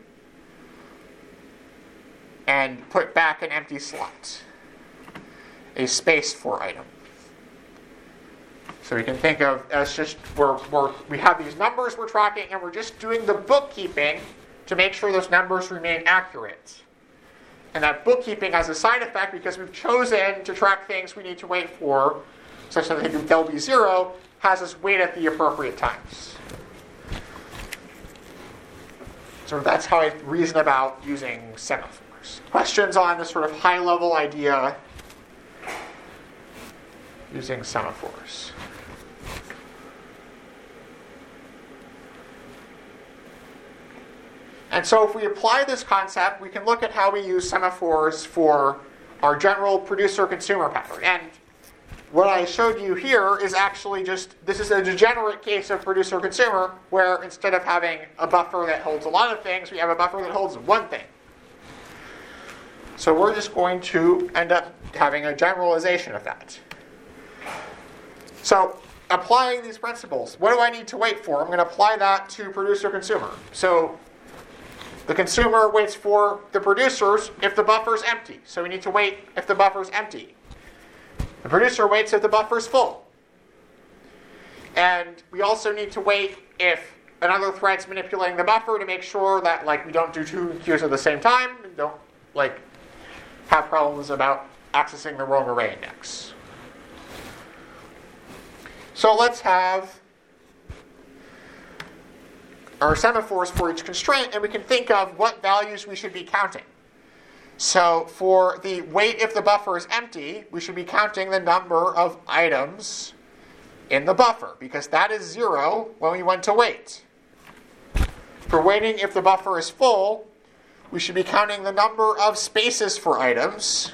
and put back an empty slot, a space for item. So we can think of as just we have these numbers we're tracking, and we're just doing the bookkeeping to make sure those numbers remain accurate. And that bookkeeping has a side effect because we've chosen to track things we need to wait for, such that they'll be 0, has us wait at the appropriate times. So that's how I reason about using semaphores. Questions on this sort of high-level idea using semaphores? And so if we apply this concept, we can look at how we use semaphores for our general producer-consumer pattern. And what I showed you here is actually this is a degenerate case of producer-consumer, where instead of having a buffer that holds a lot of things, we have a buffer that holds one thing. So we're just going to end up having a generalization of that. So applying these principles, what do I need to wait for? I'm going to apply that to producer-consumer. So the consumer waits for the producers if the buffer's empty. So we need to wait if the buffer's empty. The producer waits if the buffer's full. And we also need to wait if another thread's manipulating the buffer to make sure that we don't do 2 queues at the same time and don't have problems about accessing the wrong array index. So let's have our semaphores for each constraint, and we can think of what values we should be counting. So for the wait if the buffer is empty, we should be counting the number of items in the buffer, because that is 0 when we want to wait. For waiting if the buffer is full, we should be counting the number of spaces for items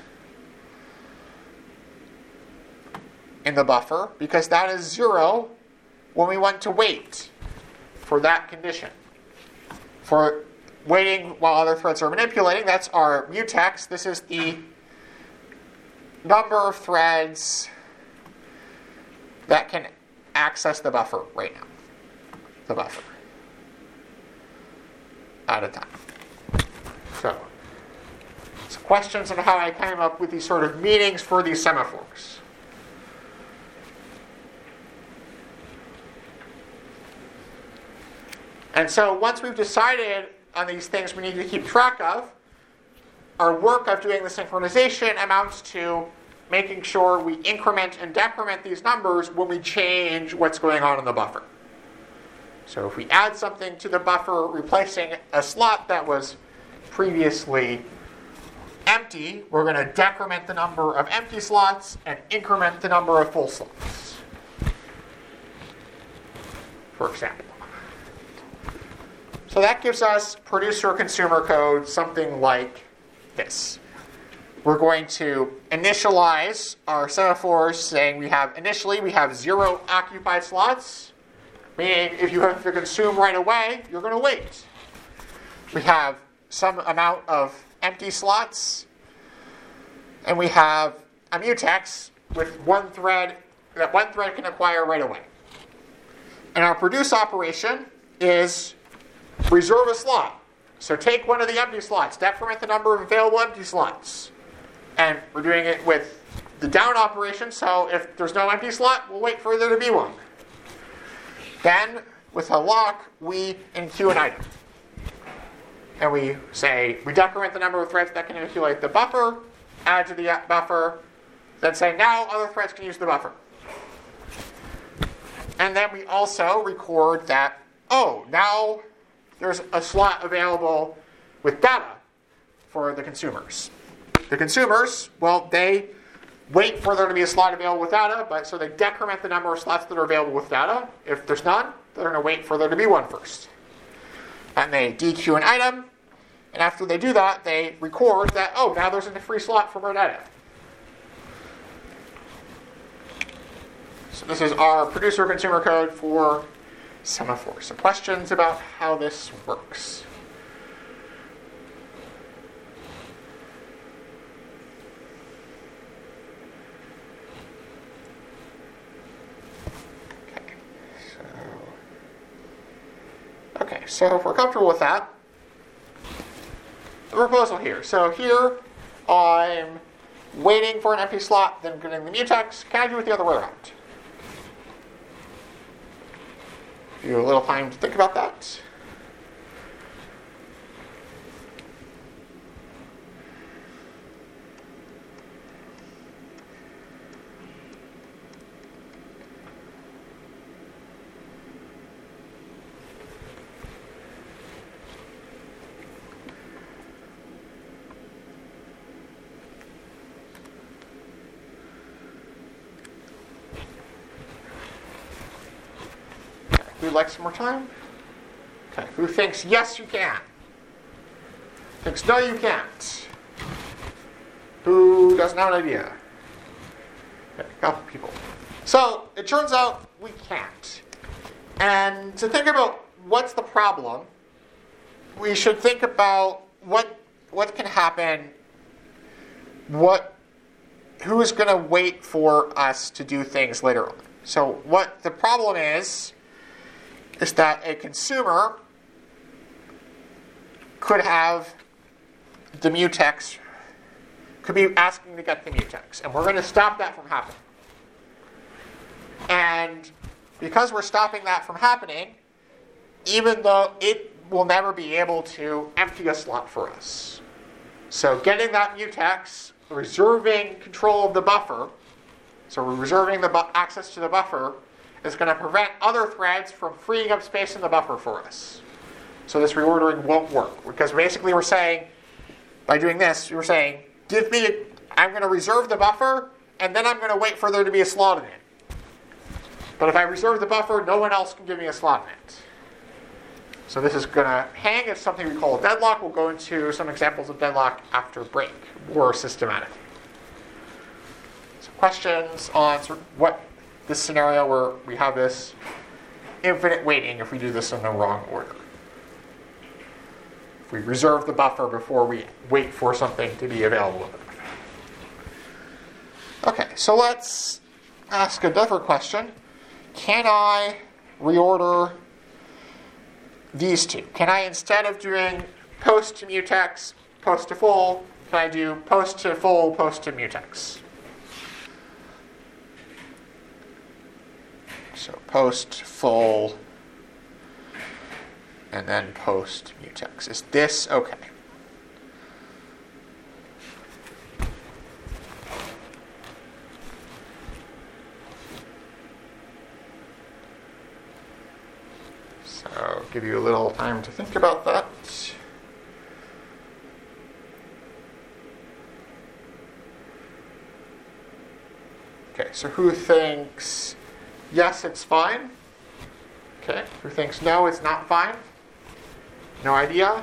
in the buffer, because that is 0 when we want to wait for that condition. For waiting while other threads are manipulating, that's our mutex. This is the number of threads that can access the buffer right now. The buffer. At a time. So questions on how I came up with these sort of meanings for these semaphores. And so once we've decided on these things we need to keep track of, our work of doing the synchronization amounts to making sure we increment and decrement these numbers when we change what's going on in the buffer. So if we add something to the buffer, replacing a slot that was previously empty, we're going to decrement the number of empty slots and increment the number of full slots, for example. So that gives us producer-consumer code, something like this. We're going to initialize our semaphores, saying initially we have 0 occupied slots, meaning if you have to consume right away, you're going to wait. We have some amount of empty slots, and we have a mutex with one thread that one thread can acquire right away. And our produce operation is reserve a slot. So take one of the empty slots, decrement the number of available empty slots. And we're doing it with the down operation, so if there's no empty slot, we'll wait for there to be one. Then, with a lock, we enqueue an item. And we say, we decrement the number of threads that can manipulate the buffer, add to the buffer, then say, now other threads can use the buffer. And then we also record that, oh, now there's a slot available with data for the consumers. The consumers, well, they wait for there to be a slot available with data, but so they decrement the number of slots that are available with data. If there's none, they're going to wait for there to be one first. And they dequeue an item, and after they do that, they record that, oh, now there's a free slot for more data. So this is our producer-consumer code for semaphore. So questions about how this works? Okay, so if we're comfortable with that, the proposal here. So here, I'm waiting for an empty slot, then getting the mutex. Can I do it the other way around? Give you a little time to think about that. Who'd like some more time? Okay. Who thinks yes you can? Thinks no you can't? Who doesn't have an idea? Okay, a couple people. So it turns out we can't. And to think about what's the problem, we should think about what can happen, who is going to wait for us to do things later on. So what the problem is that a consumer could have the mutex, could be asking to get the mutex. And we're going to stop that from happening. And because we're stopping that from happening, even though it will never be able to empty a slot for us. So getting that mutex, reserving control of the buffer, so we're reserving the access to the buffer, is going to prevent other threads from freeing up space in the buffer for us. So this reordering won't work. Because basically we're saying, by doing this, we're saying, I'm going to reserve the buffer, and then I'm going to wait for there to be a slot in it. But if I reserve the buffer, no one else can give me a slot in it. So this is going to hang. It's something we call a deadlock. We'll go into some examples of deadlock after break, more systematically. So questions on sort of what this scenario where we have this infinite waiting if we do this in the wrong order. If we reserve the buffer before we wait for something to be available. Okay, so let's ask a different question. Can I reorder these two? Can I, instead of doing post to mutex, post to full, can I do post to full, post to mutex? So post full, and then post mutex. Is this okay? So give you a little time to think about that. Okay, so who thinks yes, it's fine? Okay. Who thinks no, it's not fine? No idea?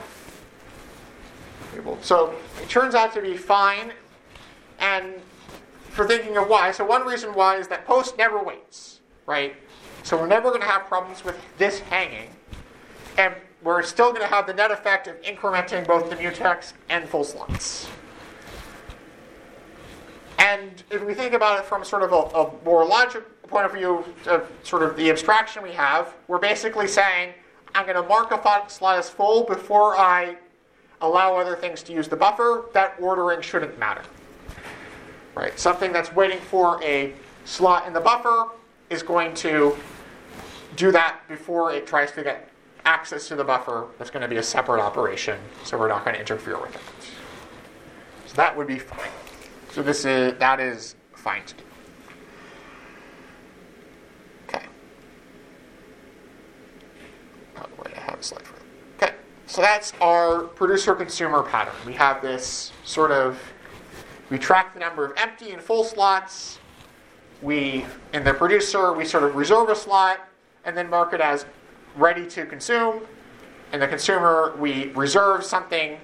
So it turns out to be fine. And for thinking of why, so one reason why is that post never waits, right? So we're never going to have problems with this hanging. And we're still going to have the net effect of incrementing both the mutex and full slots. And if we think about it from sort of a more logical point of view of sort of the abstraction we have, we're basically saying, I'm going to mark a slot as full before I allow other things to use the buffer. That ordering shouldn't matter. Right? Something that's waiting for a slot in the buffer is going to do that before it tries to get access to the buffer. That's going to be a separate operation, so we're not going to interfere with it. So that would be fine. So that is fine to do. Okay. Oh, wait, I have a slide for it. Okay, so that's our producer-consumer pattern. We have this sort of, we track the number of empty and full slots. In the producer, we sort of reserve a slot and then mark it as ready to consume. In the consumer, we reserve some data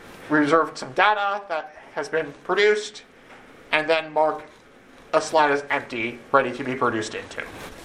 that has been produced, and then mark a slot as empty, ready to be produced into.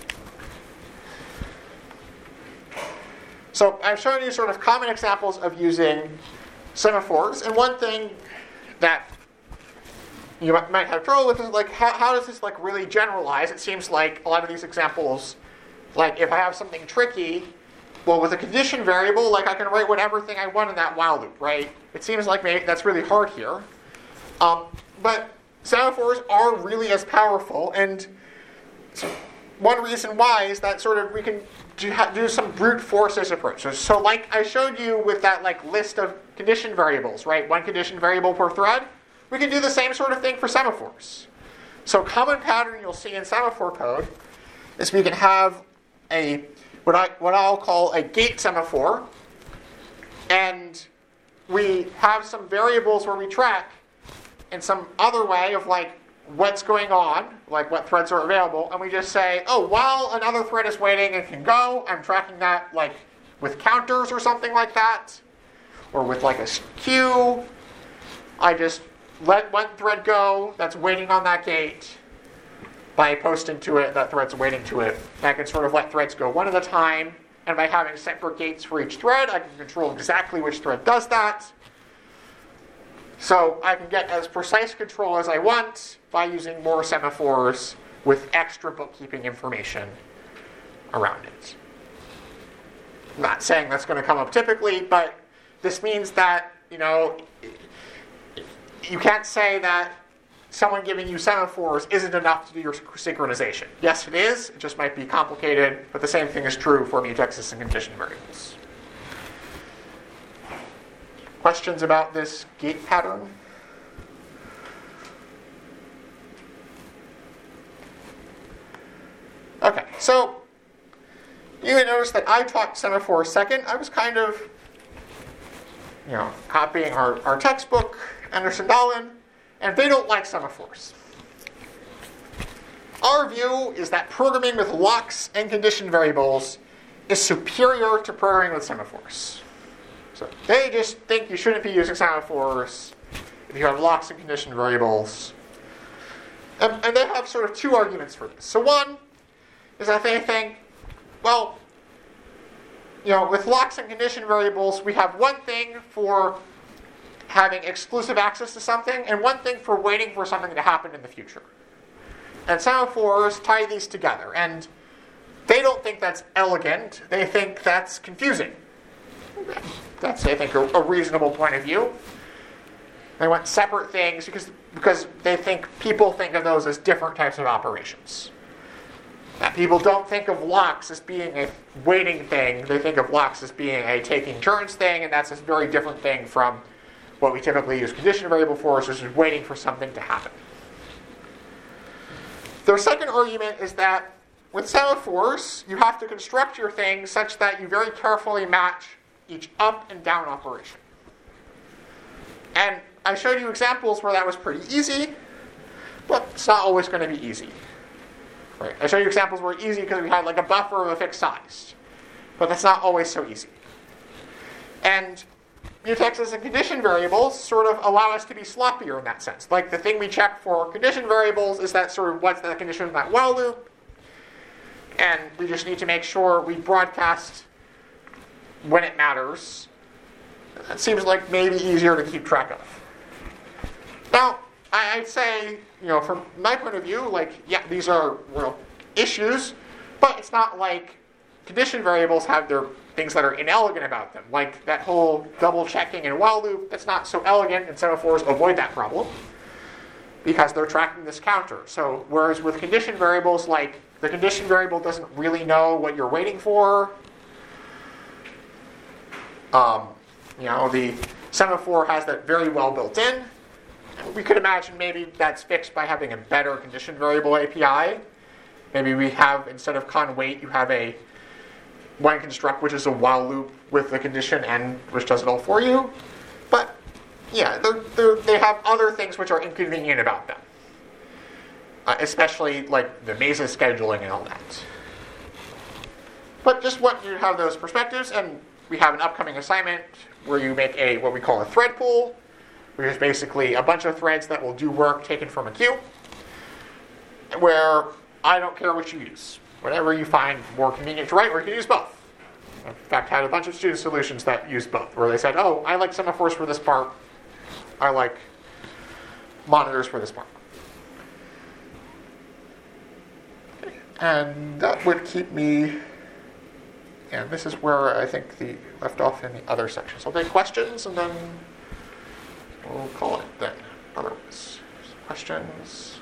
So I've shown you sort of common examples of using semaphores, and one thing that you might have trouble with is like, how does this like really generalize? It seems like a lot of these examples, like if I have something tricky, well, with a condition variable, like I can write whatever thing I want in that while loop, right? It seems like maybe that's really hard here. But semaphores are really as powerful, and one reason why is that sort of we can do some brute forces approaches. So like I showed you with that like list of condition variables, right? One condition variable per thread. We can do the same sort of thing for semaphores. So common pattern you'll see in semaphore code is we can have what I'll call a gate semaphore, and we have some variables where we track in some other way of like what's going on, like what threads are available, and we just say, oh, while another thread is waiting and can go, I'm tracking that like with counters or something like that, or with like a queue. I just let one thread go that's waiting on that gate by posting to it that thread's waiting to it. And I can sort of let threads go one at a time, and by having separate gates for each thread, I can control exactly which thread does that. So I can get as precise control as I want by using more semaphores with extra bookkeeping information around it. I'm not saying that's going to come up typically, but this means that, you can't say that someone giving you semaphores isn't enough to do your synchronization. Yes, it is. It just might be complicated, but the same thing is true for mutexes and condition variables. Questions about this gate pattern? Okay, so you may notice that I taught semaphore second. I was kind of, copying our textbook, Anderson Dahlen, and they don't like semaphores. Our view is that programming with locks and condition variables is superior to programming with semaphores. So they just think you shouldn't be using semaphores if you have locks and condition variables. And they have sort of two arguments for this. So one is that they think, well, with locks and condition variables, we have one thing for having exclusive access to something, and one thing for waiting for something to happen in the future. And semaphores tie these together, and they don't think that's elegant. They think that's confusing. That's, I think, a reasonable point of view. They want separate things because they think people think of those as different types of operations. That people don't think of locks as being a waiting thing. They think of locks as being a taking turns thing, and that's a very different thing from what we typically use condition variable for, which is waiting for something to happen. Their second argument is that with semaphores, you have to construct your thing such that you very carefully match each up and down operation. And I showed you examples where that was pretty easy, but it's not always going to be easy. Right? I showed you examples where it's easy because we had like a buffer of a fixed size, but that's not always so easy. And mutexes and condition variables sort of allow us to be sloppier in that sense. Like the thing we check for condition variables is that sort of what's the condition in that while loop, and we just need to make sure we broadcast when it matters. That seems like maybe easier to keep track of. Now, I'd say, from my point of view, these are issues, but it's not like condition variables have their things that are inelegant about them. Like that whole double checking in while loop, that's not so elegant, and semaphores avoid that problem because they're tracking this counter. So whereas with condition variables, like the condition variable doesn't really know what you're waiting for. The semaphore has that very well built in. We could imagine maybe that's fixed by having a better condition variable API. Maybe we have, instead of con wait, you have a when construct, which is a while loop with the condition end, which does it all for you. But yeah, they have other things which are inconvenient about them. Especially like the Mesa scheduling and all that. But just want you to have those perspectives, and we have an upcoming assignment where you make what we call a thread pool, which is basically a bunch of threads that will do work taken from a queue, where I don't care what you use. Whatever you find more convenient to write, or you can use both. In fact, I had a bunch of student solutions that used both, where they said, oh, I like semaphores for this part. I like monitors for this part. Okay. And that would keep me, and this is where I think the left off in the other section. So I'll take questions, and then we'll call it then. Otherwise, questions?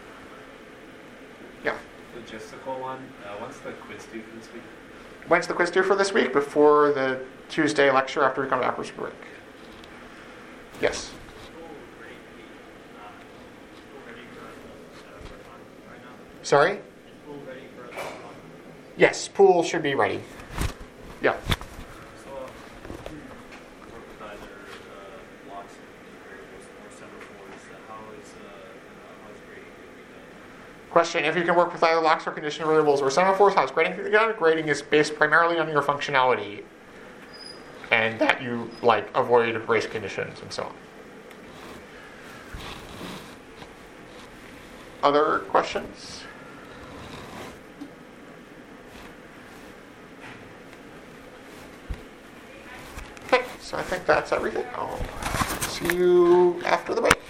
Yeah. Logistical one. When's the quiz due for this week? When's the quiz due for this week? Before the Tuesday lecture after we come back from break. Yes. Sorry? Yes, pool should be ready. Yeah. So, work with either blocks and variables or semaphores. How is grading going to be done? Question, if you can work with either locks or condition variables or semaphores, how's grading going to be done? Grading is based primarily on your functionality and that you avoid race conditions and so on. Other questions? Okay, so I think that's everything. I'll see you after the break.